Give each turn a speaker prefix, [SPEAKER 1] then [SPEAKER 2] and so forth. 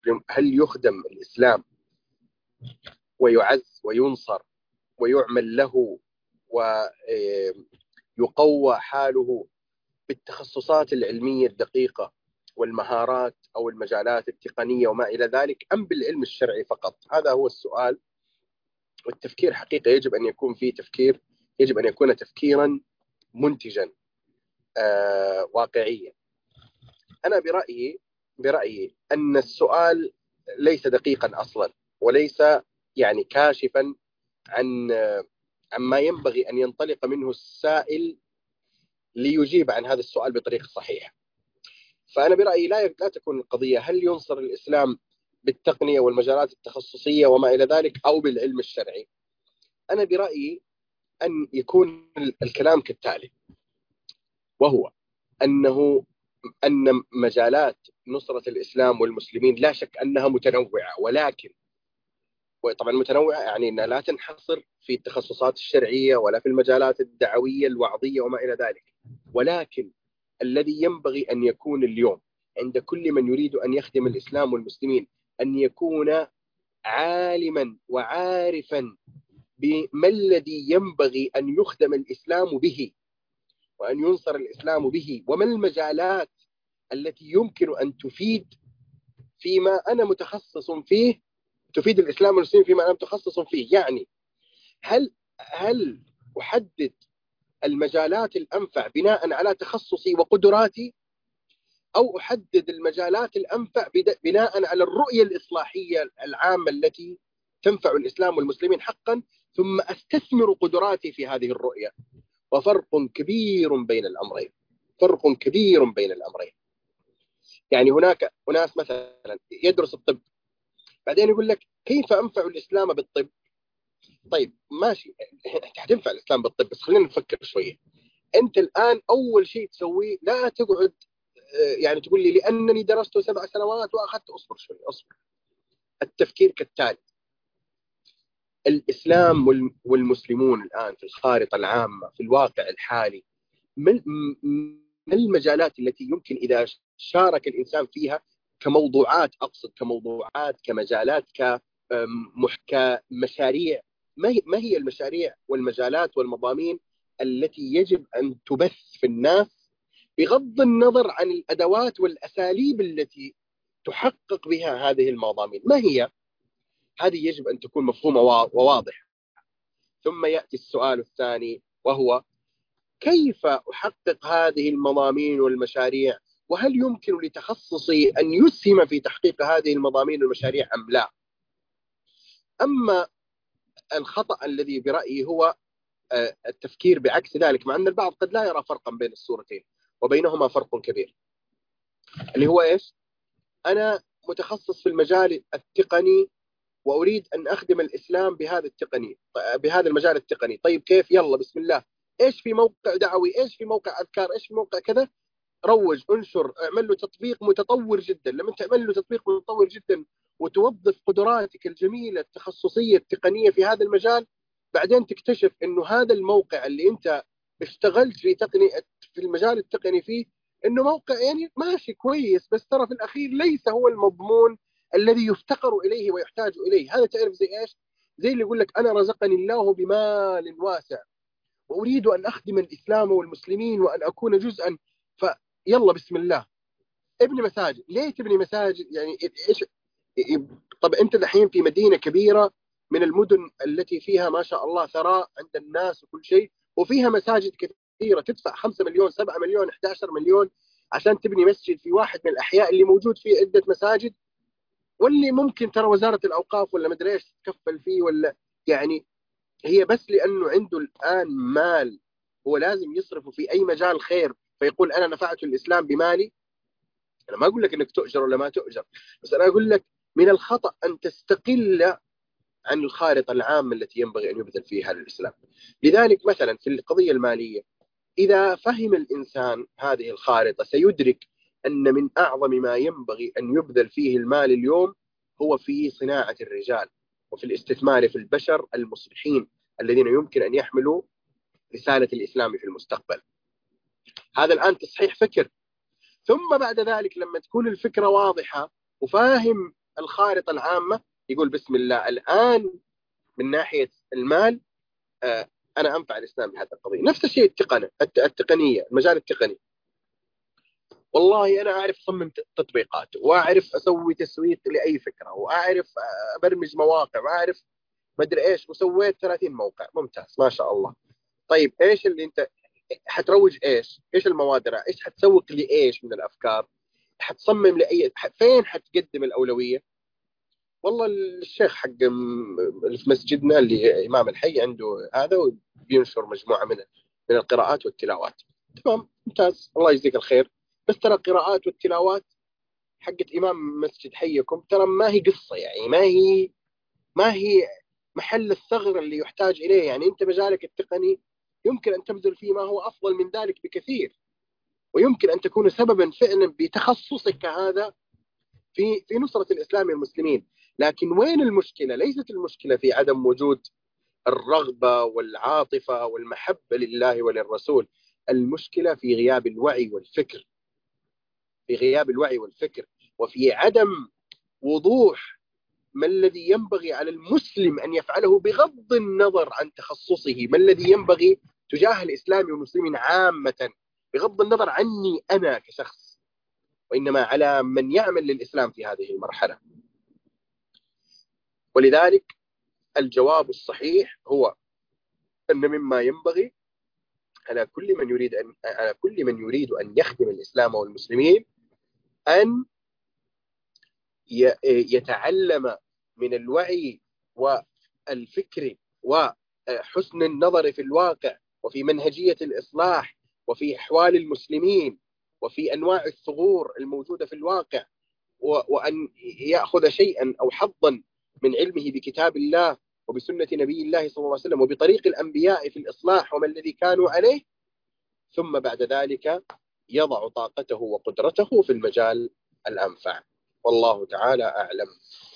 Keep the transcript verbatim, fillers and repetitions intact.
[SPEAKER 1] هل يخدم الإسلام ويعز وينصر ويعمل له ويقوى حاله بالتخصصات العلمية الدقيقة والمهارات أو المجالات التقنية وما إلى ذلك، أم بالعلم الشرعي فقط؟ هذا هو السؤال. والتفكير حقيقة يجب أن يكون فيه تفكير، يجب أن يكون تفكيرا منتجا آه واقعيا. أنا برأيي برأيي أن السؤال ليس دقيقا أصلا، وليس يعني كاشفا عن عما ينبغي أن ينطلق منه السائل ليجيب عن هذا السؤال بطريقة صحيحة. فأنا برأيي لا لا تكون القضية هل ينصر الإسلام بالتقنية والمجالات التخصصية وما إلى ذلك أو بالعلم الشرعي. أنا برأيي أن يكون الكلام كالتالي، وهو أنه أن مجالات نصرة الإسلام والمسلمين لا شك أنها متنوعة، ولكن وطبعا متنوعة يعني أنها لا تنحصر في التخصصات الشرعية ولا في المجالات الدعوية الوعظية وما إلى ذلك، ولكن الذي ينبغي أن يكون اليوم عند كل من يريد أن يخدم الإسلام والمسلمين أن يكون عالما وعارفا بما الذي ينبغي أن يخدم الإسلام به وأن ينصر الإسلام به، وما المجالات التي يمكن أن تفيد فيما أنا متخصص فيه، تفيد الإسلام والمسلمين فيما أنا متخصص فيه. يعني هل هل أحدد المجالات الأنفع بناء على تخصصي وقدراتي، أو أحدد المجالات الأنفع بناء على الرؤية الإصلاحية العامة التي تنفع الإسلام والمسلمين حقا، ثم أستثمر قدراتي في هذه الرؤية؟ وفرق كبير بين الأمرين، فرق كبير بين الأمرين. يعني هناك أناس مثلا يدرس الطب، بعدين يقول لك كيف أنفع الإسلام بالطب؟ طيب ماشي، هتنفع الإسلام بالطب، بس خلينا نفكر شوية. أنت الآن أول شيء تسويه لا تقعد يعني تقول لي لأنني درست سبع سنوات وأخذت، أصبر شوي أصبر. التفكير كالتالي: الإسلام والمسلمون الآن في الخارطة العامة في الواقع الحالي، ما المجالات التي يمكن إذا شارك الإنسان فيها كموضوعات، أقصد كموضوعات كمجالات كمشاريع، ما هي المشاريع والمجالات والمضامين التي يجب أن تبث في الناس بغض النظر عن الأدوات والأساليب التي تحقق بها هذه المضامين؟ ما هي؟ هذه يجب أن تكون مفهومة وواضحة. ثم يأتي السؤال الثاني، وهو كيف أحقق هذه المضامين والمشاريع؟ وهل يمكن لتخصصي أن يسهم في تحقيق هذه المضامين والمشاريع أم لا؟ أما الخطأ الذي برأيي هو التفكير بعكس ذلك، مع أن البعض قد لا يرى فرقا بين الصورتين وبينهما فرق كبير، اللي هو إيش؟ أنا متخصص في المجال التقني وأريد أن أخدم الإسلام بهذا التقني، بهذا المجال التقني. طيب كيف؟ يلا بسم الله، إيش في موقع دعوي، إيش في موقع أذكار، إيش في موقع كذا، روج، انشر، اعمل له تطبيق متطور جدا. لما تعمل له تطبيق متطور جدا وتوظف قدراتك الجميلة التخصصية التقنية في هذا المجال، بعدين تكتشف إنه هذا الموقع اللي أنت اشتغلت في تقني في المجال التقني فيه إنه موقع يعني ماشي كويس، بس ترى في الأخير ليس هو المضمون الذي يفتقر إليه ويحتاج إليه. هذا تعرف زي إيش؟ زي اللي يقول لك أنا رزقني الله بمال واسع وأريد أن أخدم الإسلام والمسلمين وأن أكون جزءا، فيلا بسم الله ابني مساجد. ليه تبني مساجد؟ يعني إيش؟ طب أنت دحين في مدينة كبيرة من المدن التي فيها ما شاء الله ثراء عند الناس وكل شيء، وفيها مساجد كثيرة، تدفع خمسة مليون سبعة مليون أحد عشر مليون عشان تبني مسجد في واحد من الأحياء اللي موجود فيه عدة مساجد، واللي ممكن ترى وزارة الأوقاف ولا مدري ايش تكفل فيه، ولا يعني هي بس لأنه عنده الآن مال هو لازم يصرفه في أي مجال خير فيقول أنا نفعت الإسلام بمالي. أنا ما أقول لك أنك تؤجر ولا ما تؤجر، بس أنا أقول لك من الخطأ أن تستقل عن الخارطة العامة التي ينبغي أن يبذل فيها الإسلام. لذلك مثلا في القضية المالية، إذا فهم الإنسان هذه الخارطة سيدرك أن من أعظم ما ينبغي أن يبذل فيه المال اليوم هو في صناعة الرجال وفي الاستثمار في البشر المصلحين الذين يمكن أن يحملوا رسالة الإسلام في المستقبل. هذا الآن تصحيح فكر. ثم بعد ذلك لما تكون الفكرة واضحة وفاهم الخارطة العامة، يقول بسم الله الآن من ناحية المال آه أنا أنفع الإسلام بهذه القضية. نفس الشيء التقنية التقنية المجال التقني، والله أنا أعرف أصمم تطبيقات، وأعرف أسوي تسويق لأي فكرة، وأعرف أبرمج مواقع، وأعرف ما أدري إيش، وسويت ثلاثين موقع ممتاز ما شاء الله. طيب إيش اللي أنت حتروج؟ إيش إيش المواد؟ إيش حتسوق لإيش من الأفكار؟ حتصمم لأي، فين حتقدم الأولوية؟ والله الشيخ حق اللي في مسجدنا اللي إمام الحي عنده هذا، وبينشر مجموعة من من القراءات والتلاوات. تمام ممتاز الله يجزيك الخير. بس ترى القراءات والتلاوات حقت إمام مسجد حيكم ترى ما هي قصة، يعني ما هي ما هي محل الثغر اللي يحتاج إليه. يعني أنت مجالك التقني يمكن أن تبذل فيه ما هو أفضل من ذلك بكثير، ويمكن أن تكون سببا فعلا بتخصصك هذا في في نصرة الإسلام والمسلمين. لكن وين المشكلة؟ ليست المشكلة في عدم وجود الرغبة والعاطفة والمحبة لله وللرسول، المشكلة في غياب الوعي والفكر، في غياب الوعي والفكر وفي عدم وضوح ما الذي ينبغي على المسلم أن يفعله بغض النظر عن تخصصه، ما الذي ينبغي تجاه الإسلام والمسلمين عامة بغض النظر عني أنا كشخص، وإنما على من يعمل للإسلام في هذه المرحلة. ولذلك الجواب الصحيح هو أن مما ينبغي على كل من يريد أن على كل من يريد أن يخدم الإسلام والمسلمين أن يتعلم من الوعي والفكر وحسن النظر في الواقع وفي منهجية الإصلاح وفي أحوال المسلمين وفي أنواع الثغور الموجودة في الواقع، وأن يأخذ شيئا أو حظا من علمه بكتاب الله وبسنة نبي الله صلى الله عليه وسلم وبطريق الأنبياء في الإصلاح وما الذي كانوا عليه، ثم بعد ذلك يضع طاقته وقدرته في المجال الأنفع. والله تعالى أعلم.